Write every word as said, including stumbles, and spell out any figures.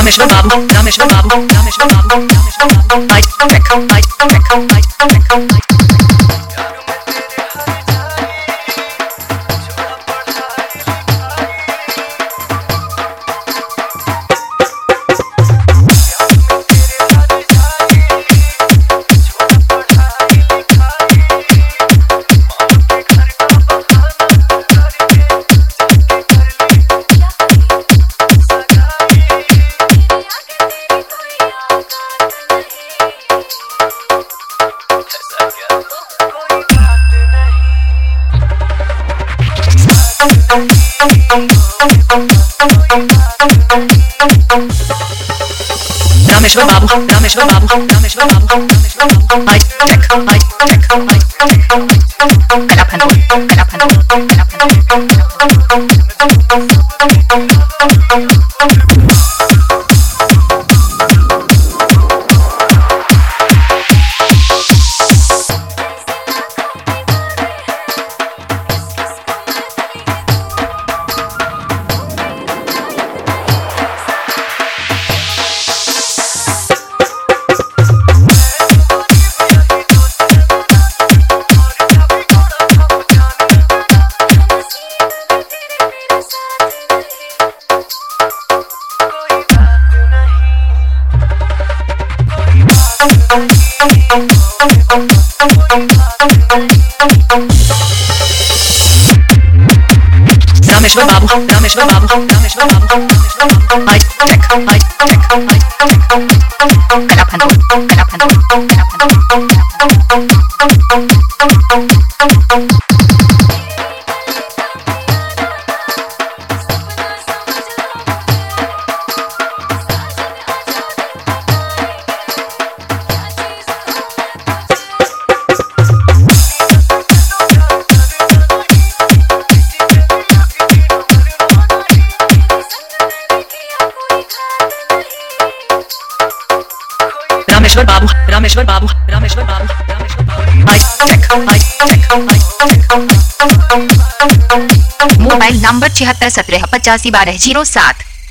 रामेश्वर बाबू रामेश्वर बाबू रामेश्वर बाबू रामेश्वर बाबू आई ट्रैक आई ट्रैक आई ट्रैक रामेश्वर बाबू रामेश्वर बाबू रामेश्वर बाबू रामेश्वर बाबू आई ट्रैक आई ट्रैक आई ट्रैक कलापन कलापन कलापन रामेश्वर बाबू रामेश्वर बाबू रामेश्वर बाबू रामेश्वर बाबू आई ट्रैक आई ट्रैक आई ट्रैक कलापन कलापन रामेश्वर बाबू रामेश्वर बाबू रामेश्वर बाबू रामेश्वर बाबू आई ट्रैक आई ट्रैक आई ट्रैक मोबाइल नंबर छिहत्तर सत्रह पचासी बारह जीरो सात।